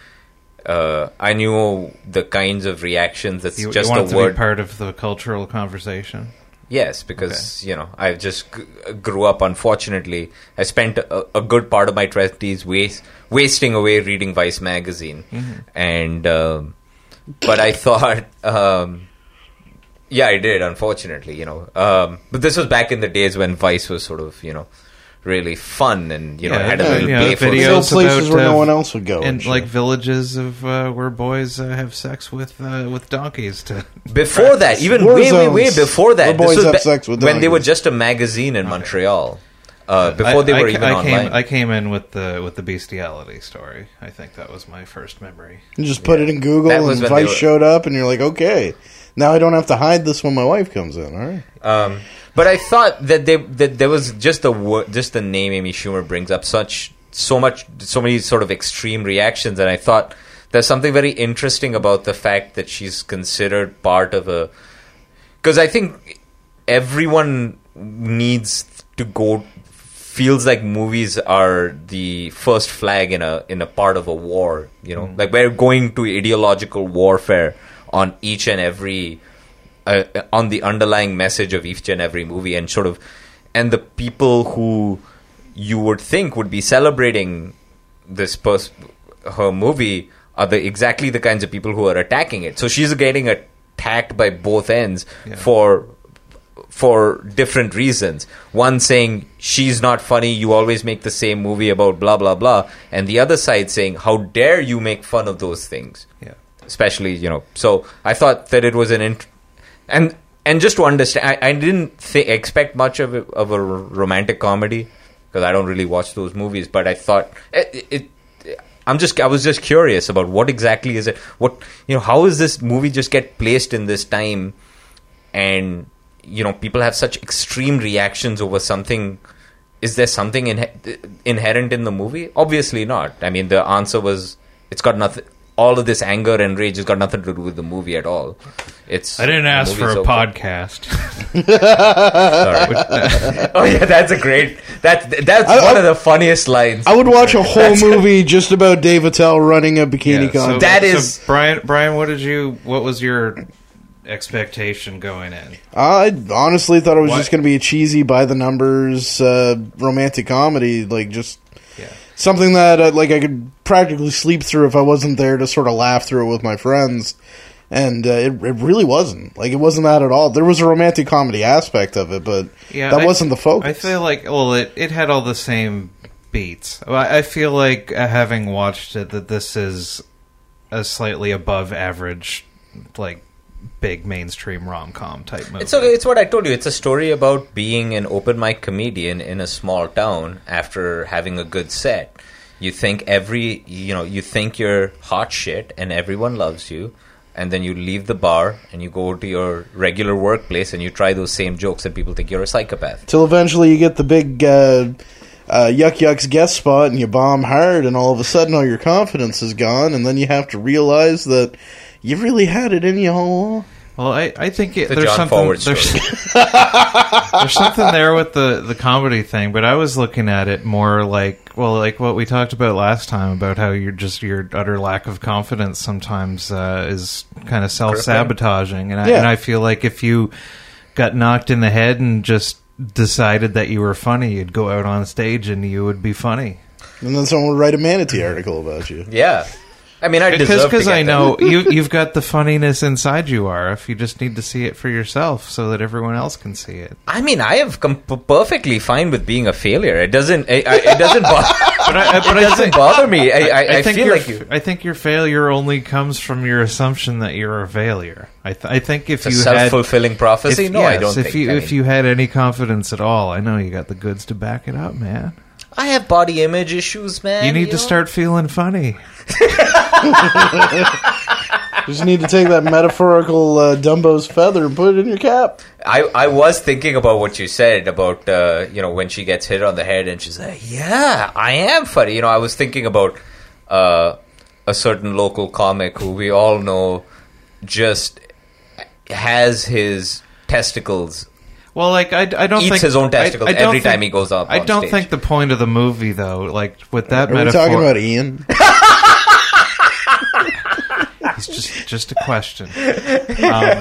Uh, I knew the kinds of reactions. That's You, just you a wanted to word. be part of the cultural conversation. Yes, because you know I just g- grew up. Unfortunately, I spent a, a good part of my twenties waste, wasting away reading Vice magazine, Mm-hmm. and um, but I thought, um, yeah, I did. Unfortunately, you know, um, but this was back in the days when Vice was sort of you know really fun and you know Yeah, had a yeah, little yeah, playful. videos Still places about, where no uh, one else would go. And and shit. like villages of uh, where boys uh, have sex with uh, with donkeys to Before that, even War way, way, zones way before that, where this boys was have ba- sex with when they were donkeys. just a magazine in Montreal. Uh, before they I, were I, even I online. came, I came in with the with the bestiality story. I think that was my first memory. You just put it in Google, That was and when they Vice were- showed up, and you're like, okay, now I don't have to hide this when my wife comes in. All right. Um, but I thought that they that there was just the word, just the name Amy Schumer brings up such so much so many sort of extreme reactions, and I thought there's something very interesting about the fact that she's considered part of a because I think everyone needs to go feels like movies are the first flag in a in a part of a war, you know, like we're going to ideological warfare on each and every. Uh, on the underlying message of each and every movie, and sort of, and the people who you would think would be celebrating this pers- her movie are the exactly the kinds of people who are attacking it. So she's getting attacked by both ends Yeah. for for different reasons. One saying she's not funny, you always make the same movie about blah blah blah, and the other side saying how dare you make fun of those things. Yeah. Especially, you know. So I thought that it was an int- and and just to understand, I, I didn't th- expect much of a, of a r- romantic comedy because I don't really watch those movies. But I thought it, it. I'm just I was just curious about what exactly is it? What you know? How is this movie just get placed in this time? And you know, people have such extreme reactions over something. Is there something in, inherent in the movie? Obviously not. I mean, the answer was it's got nothing. All of this anger and rage has got nothing to do with the movie at all. It's I didn't the ask for movie's a okay. podcast. Sorry. Oh yeah, that's a great. That's that's I- one I- of the funniest lines. I would watch a whole movie just about Dave Attell running a bikini Yeah, so, contest. That so is- Brian. Brian, what did you? What was your expectation going in? I honestly thought it was What? just going to be a cheesy, by the numbers uh, romantic comedy, like just Yeah. something that uh, like I could practically sleep through if I wasn't there to sort of laugh through it with my friends. And uh, it it really wasn't like it wasn't that at all. There was a romantic comedy aspect of it, but Yeah, that I- wasn't the focus. I feel like well, it it had all the same beats. Well, I feel like uh, having watched it, that this is a slightly above average, like big mainstream rom-com type movie. It's okay. It's what I told you. It's a story about being an open mic comedian in a small town after having a good set. You think every, you know, you think you're hot shit and everyone loves you, and then you leave the bar and you go to your regular workplace and you try those same jokes and people think you're a psychopath. Till eventually you get the big uh, uh, Yuck Yuck's guest spot and you bomb hard, and all of a sudden all your confidence is gone, and then you have to realize that you really had it in you all along. Well, I, I think it, The there's John something Forward there's, story. there's something there with the, the comedy thing, but I was looking at it more like, well, like what we talked about last time about how you're just your utter lack of confidence sometimes uh, is kind of self sabotaging, and I, Yeah. and I feel like if you got knocked in the head and just decided that you were funny, you'd go out on stage and you would be funny. And then someone would write a Manatee article about you. Yeah. I mean, I Because deserve to because get I that. know you you've got the funniness inside you, are if you just need to see it for yourself so that everyone else can see it. I mean, I am com- perfectly fine with being a failure. It doesn't. I, I, it doesn't bother. But I, but it I doesn't think, bother me. I, I, I, think feel your, like you. I think your failure only comes from your assumption that you're a failure. I th- I think if It's a you had self-fulfilling prophecy. if- No, yes, I don't if think. you I if mean, you had any confidence at all, I know you got the goods to back it up, man. I have body image issues, man. You need to know? start feeling funny. Just need to take that metaphorical uh, Dumbo's feather and put it in your cap. I, I was thinking about what you said about, uh, you know, when she gets hit on the head and she's like, yeah, I am funny. You know, I was thinking about uh, a certain local comic who we all know just has his testicles. Well, like I, I don't Eats think his own testicles I, I don't every think- time he goes up I on don't stage. think the point of the movie, though, like with that Are metaphor, we talking about Ian? It's just just a question. Um,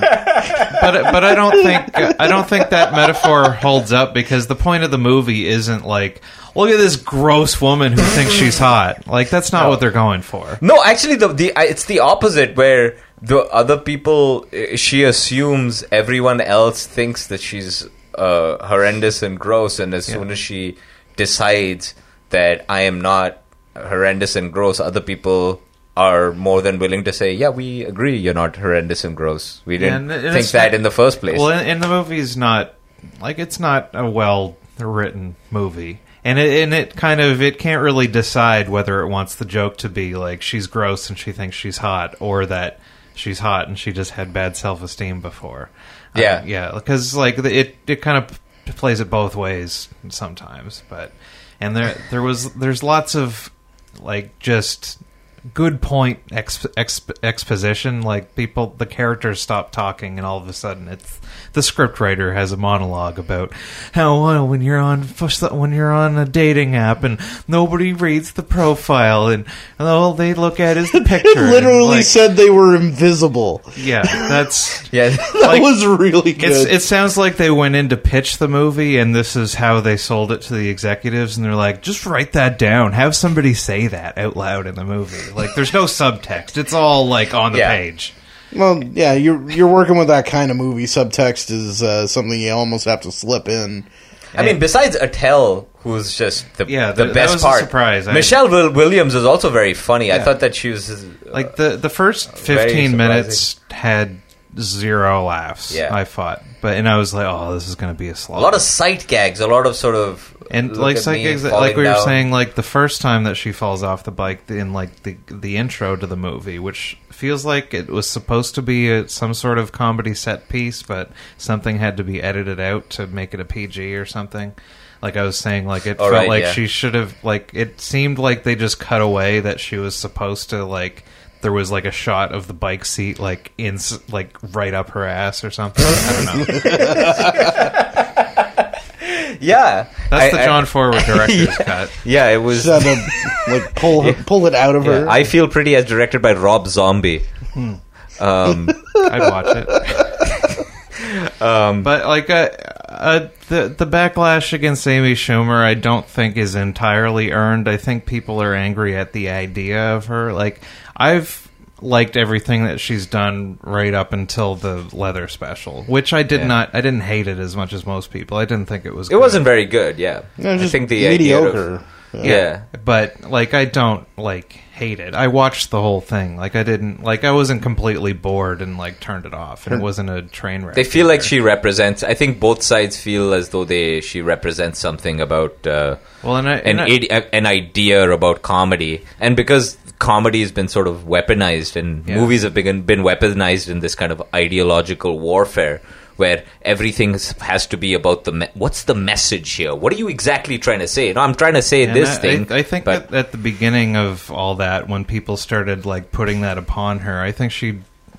but but I don't think I don't think that metaphor holds up, because the point of the movie isn't like, look at this gross woman who thinks she's hot. Like, that's not No. what they're going for. No, actually, the the I- it's the opposite, where the other people, uh, she assumes everyone else thinks that she's uh, horrendous and gross, and as Yeah. soon as she decides that I am not horrendous and gross, other people are more than willing to say, yeah, we agree you're not horrendous and gross. We didn't And- and think it's that not- in the first place. Well, and, and the movie's not like it's not a well written movie. And it, and it kind of, it can't really decide whether it wants the joke to be like she's gross and she thinks she's hot, or that she's hot and she just had bad self-esteem before. Yeah. Uh, yeah, because like the- it, it kind of plays it both ways sometimes. But and there there was there's lots of like just good point exp- exp- exposition. Like people, the characters stop talking, and all of a sudden, it's the scriptwriter has a monologue about how well, when you're on when you're on a dating app and nobody reads the profile, and all they look at is the picture. It literally and, like, said they were invisible. yeah, that's yeah, That like, was really it's, good. it sounds like they went in to pitch the movie, and this is how they sold it to the executives, and they're like, just write that down. Have somebody say that out loud in the movie. Like, there's no subtext. It's all, like, on the Yeah. page. Well, yeah, you're you're working with that kind of movie. Subtext is uh, something you almost have to slip in. I mean, besides Attell, who's just the, Yeah, the that- that best was a part. surprise. I- Michelle Will- Williams is also very funny. I Yeah. thought that she was uh, Like, the, the first very fifteen surprising. minutes had zero laughs, Yeah. I thought. But, and I was like, oh, this is going to be a slog. a lot of sight gags, a lot of sort of And look like at me psychics, falling like we were down. saying, like the first time that she falls off the bike in like the the intro to the movie, which feels like it was supposed to be a, some sort of comedy set piece, but something had to be edited out to make it a P G or something. Like I was saying, like it Oh, felt right, like yeah. she should have, like it seemed like they just cut away that she was supposed to, like there was like a shot of the bike seat like in like right up her ass or something. I don't know. Yeah, That's I- the I- John Forward director's yeah, cut. Yeah, it was. Just had to like pull pull it out of her. Yeah, I Feel Pretty as directed by Rob Zombie. Um, I'd watch it. um, But like uh, uh, the the backlash against Amy Schumer, I don't think is entirely earned. I think people are angry at the idea of her. Like I've liked everything that she's done right up until the leather special, which I did Yeah. not. I didn't hate it as much as most people. I didn't think it was. it wasn't very good. Yeah, No, I just think the idea mediocre. of Yeah. But, like, I don't, like, hate it. I watched the whole thing. Like, I didn't, like, I wasn't completely bored and, like, turned it off. And it wasn't a train wreck. They feel like either. she represents. I think both sides feel as though they she represents something about uh, well, and I, an and I, ide- an idea about comedy, and because comedy has been sort of weaponized, and Yeah. movies have been been weaponized in this kind of ideological warfare, where everything has to be about the me- what's the message here? What are you exactly trying to say? No, I'm trying to say and this I, thing. I, I think but that at the beginning of all that, when people started, like, putting that upon her, I think she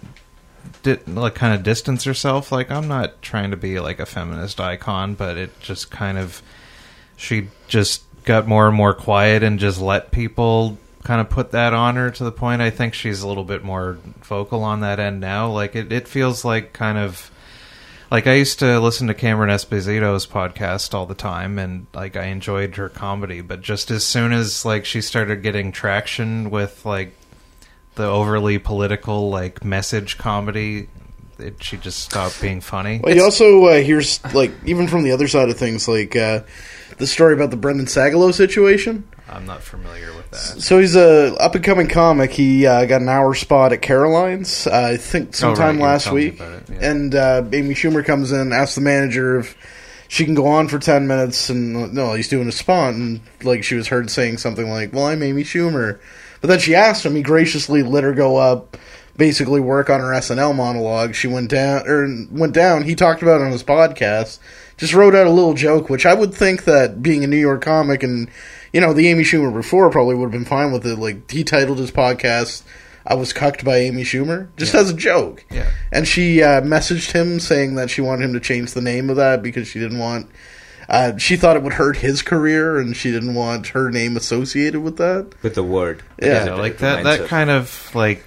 did, like, kind of distance herself. Like, I'm not trying to be, like, a feminist icon, but it just kind of, she just got more and more quiet and just let people kind of put that on her, to the point I think she's a little bit more vocal on that end now. Like, it, it feels like kind of, like, I used to listen to Cameron Esposito's podcast all the time, and, like, I enjoyed her comedy, but just as soon as, like, she started getting traction with, like, the overly political, like, message comedy, it, she just stopped being funny. Well, you also uh, hears, like, even from the other side of things, like, uh, the story about the Brendan Sagalow situation. I'm not familiar with that. So he's a up-and-coming comic. He uh, got an hour spot at Caroline's, uh, I think sometime Oh, right, you were last telling me week. about it, yeah. And uh, Amy Schumer comes in, asks the manager if she can go on for ten minutes, and no, he's doing a spot, and, like, she was heard saying something like, well, I'm Amy Schumer. But then she asked him, he graciously let her go up, basically work on her S N L monologue. She went down, or went down, he talked about it on his podcast, just wrote out a little joke, which I would think that being a New York comic, and, you know, the Amy Schumer before probably would have been fine with it. Like, he titled his podcast, I Was Cucked by Amy Schumer, just Yeah. as a joke. Yeah. And she uh, messaged him saying that she wanted him to change the name of that because she didn't want, uh, she thought it would hurt his career, and she didn't want her name associated with that. with the word, Yeah, Yeah, It like that, reminds that of- kind of, like,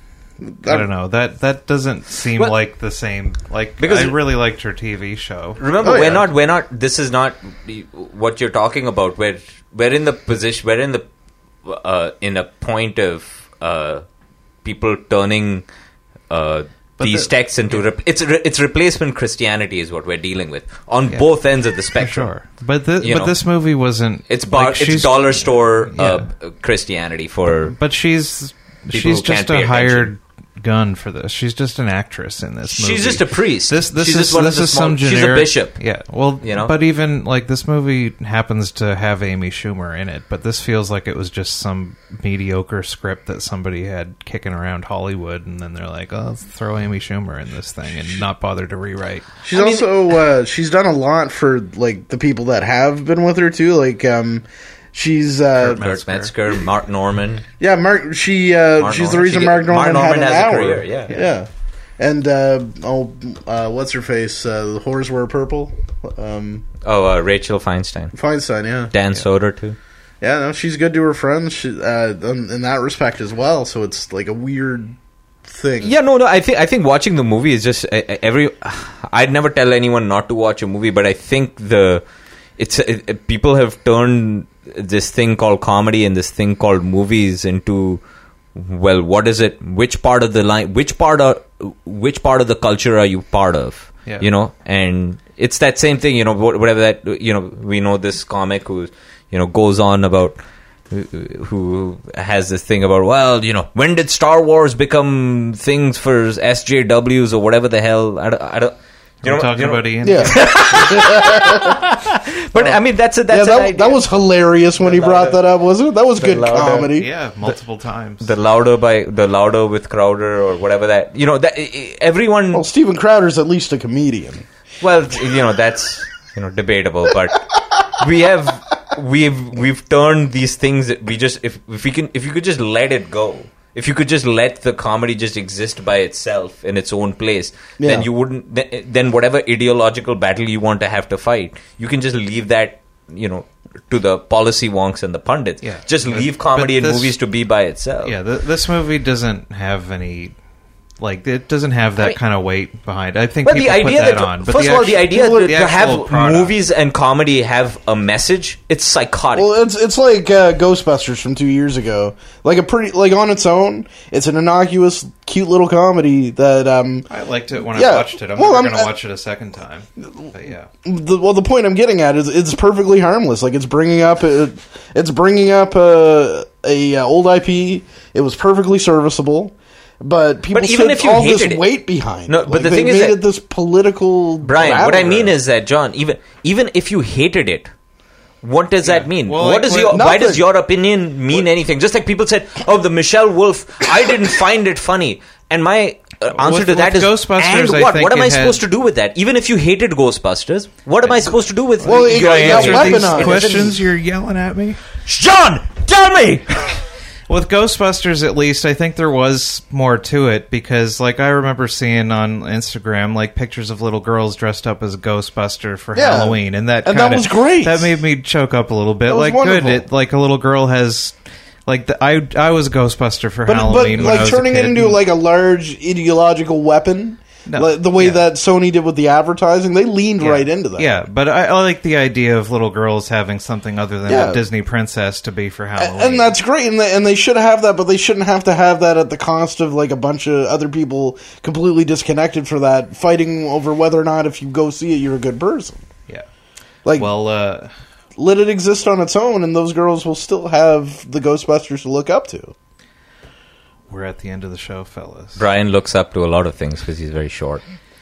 I don't know, that that doesn't seem Well- like the same, like, Because- I really liked her T V show. Remember, Oh, we're yeah. not, we're not, this is not what you're talking about. We're, we're in the position, we're in the, uh, in a point of, uh, people turning, uh, But these the- texts into, rep- it's, re- it's replacement Christianity is what we're dealing with on Yeah. both ends of the For spectrum. sure. But, the, You but know. this movie wasn't... It's bar, like, she's- it's dollar store, uh, Yeah. Christianity for, But she's People she's who can't just pay a hired attention. gun for this. She's just an actress in this movie. she's just a priest. This this she's is just one this of the is small, some generic. she's a bishop. Yeah. Well, You know? but even like this movie happens to have Amy Schumer in it, but this feels like it was just some mediocre script that somebody had kicking around Hollywood, and then they're like, "Oh, let's throw Amy Schumer in this thing," and not bother to rewrite. She's also, uh, she's done a lot for, like, the people that have been with her, too. Like, um... She's uh, Kurt Metzger, Mark Norman. yeah, Mark. She uh, Mark she's the Norman. reason She Mark get- Mark Norman, Norman had an has a hour. career, yeah. yeah. And uh, oh, uh, what's her face? Uh, the whores wear purple. Um, Oh, uh, Rachel Feinstein. Feinstein, yeah, Dan Soder, too. yeah. No, she's good to her friends. She, uh, in, in that respect as well. So it's like a weird thing. Yeah, no, no. I think I think watching the movie is just uh, every. I'd never tell anyone not to watch a movie, but I think the it's it, it- people have turned this thing called comedy and this thing called movies into, well, what is it? Which part of the line? Which part of which part of the culture are you part of? Yeah. You know, and it's that same thing. You know, wh- whatever that. You know, we know this comic who, you know, goes on about. Who has this thing about, well, you know, when did Star Wars become things for S J Ws or whatever the hell? I don't, I don't you We're know, talking you know, about Ian. Yeah, but I mean, that's a that's yeah. an That, idea. that was hilarious when he brought louder- that up, wasn't it? That was the good louder- comedy. Yeah, multiple times. the louder by the louder with Crowder or whatever that, you know, that i- i- everyone. Well, Steven Crowder's at least a comedian. Well, you know, that's, you know, debatable, but we have we've we've turned these things that we just if if we can if you could just let it go. If you could just let the comedy just exist by itself in its own place, Yeah. then you wouldn't. th- Then whatever ideological battle you want to have to fight, you can just leave that, you know, to the policy wonks and the pundits. Yeah. Just But- leave comedy but and this- movies to be by itself. Yeah, th- this movie doesn't have any, like, it doesn't have that I mean- kind of weight behind it. I think But the people idea put that, that, on. But first the of all, the actu- idea the to, to actual have product- movies and comedy have a message, it's psychotic. Well, it's it's like uh, Ghostbusters from two years ago. Like a pretty like on its own, it's an innocuous, cute little comedy that um I liked it when yeah, I watched it. I'm well, never I'm- going to watch it a second time. But yeah. the, well the point I'm getting at is it's perfectly harmless. Like it's bringing up a, it's bringing up a, a uh, old I P. It was perfectly serviceable. But people But even put if you all this hated it- weight behind No, it. but Like, the they thing is made that- it this political Brian, what I mean battleground. is that, John, even even if you hated it, what does that mean? Well, what like, does what- your why does Nothing. your opinion mean anything? Just like people said, "Oh, the Michelle Wolf, I didn't find it funny," and my uh, answer With- to that with is, Ghostbusters, and I what? think What am it I had- supposed to do with that? Even if you hated Ghostbusters, what am I supposed to do with? Well, it- your it got answer? weaponized. It doesn't- Questions you're yelling at me? John, tell me. With Ghostbusters, at least, I think there was more to it because, like, I remember seeing on Instagram, like, pictures of little girls dressed up as a Ghostbuster for Yeah. Halloween, and that And that kinda, was great. That made me choke up a little bit. That was Like, wonderful. good, it, like a little girl has, like, the, I I was a Ghostbuster for But, but Halloween. when I like was a turning it kid, into and- like a large ideological weapon, No. like the way Yeah. that Sony did with the advertising, they leaned Yeah. right into that. Yeah, but I, I like the idea of little girls having something other than Yeah. a Disney princess to be for Halloween. And that's great, and they, and they should have that, but they shouldn't have to have that at the cost of like a bunch of other people completely disconnected for that, fighting over whether or not if you go see it, you're a good person. Yeah. Like, Well, uh, let it exist on its own, and those girls will still have the Ghostbusters to look up to. we're at the end of the show, fellas. Brian looks up to a lot of things because he's very short.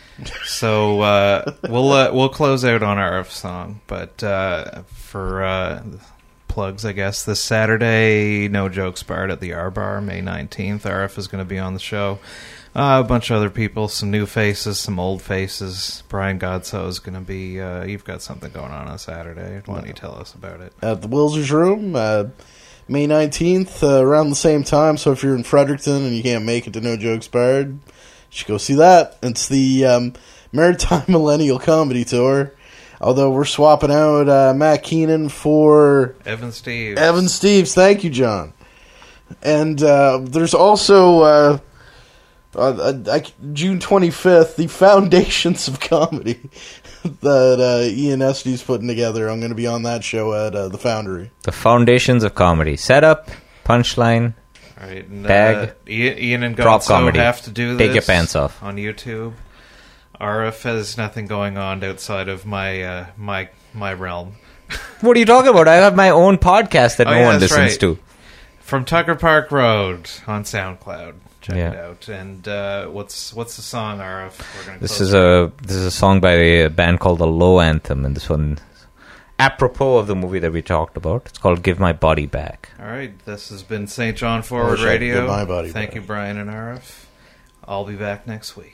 So uh, we'll uh, we'll close out on our song, but uh, for uh, plugs, I guess this Saturday, No Jokes Barred at the R Bar, May nineteenth. R F is going to be on the show. Uh, a bunch of other people, some new faces, some old faces. Brian Godso is going to be. Uh, you've got something going on on Saturday. Why don't you tell us about it? At the Wilsers Room, uh, May nineteenth, uh, around the same time. So if you're in Fredericton and you can't make it to No Jokes Barred, you should go see that. It's the um, Maritime Millennial Comedy Tour. Although we're swapping out uh, Matt Keenan for Evan Steve. Evan Steves. Thank you, John. And uh, there's also uh, uh, uh, June twenty-fifth, the Foundations of Comedy that uh, Ian Estes putting together. I'm going to be on that show at uh, the Foundry. The foundations of comedy: setup, punchline, All right, and, Bag. uh, Ian, Ian and Prop Godso comedy. have to do this. Take your pants off. On YouTube. R F has nothing going on outside of my uh, my my realm. What are you talking about? I have my own podcast that Oh, no yeah, one that's listens right. to. From Tucker Park Road on SoundCloud. Check Yeah. it out. And uh, what's what's the song, R F? We're gonna This close is a this is a song by a band called the Low Anthem, and this one, apropos of the movie that we talked about, it's called "Give My Body Back." All right, this has been Saint John Forward wish I could Radio. get my body Thank back. you, Brian and R F. I'll be back next week.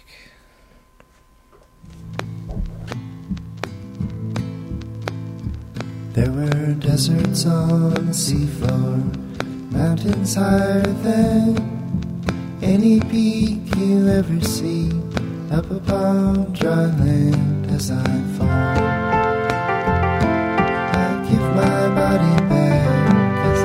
There were deserts on the seafloor, mountains higher than any peak you ever see, up upon dry land as I fall. I give my body back as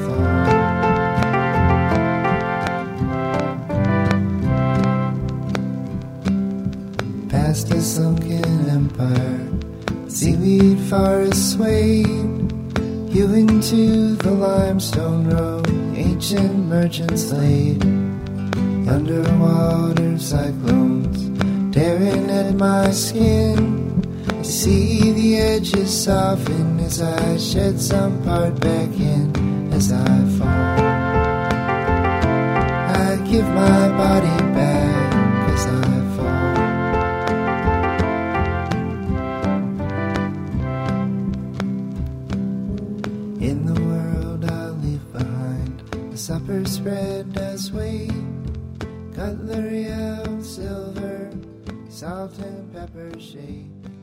I fall. Past a sunken empire, seaweed forest swayed you into the limestone road. Ancient merchants laid underwater cyclones tearing at my skin. I see the edges soften as I shed some part back in as I fall. I give my body back as I fall. In the world I'll leave behind, the supper spread does wait, cutlery of silver, salt and pepper shade.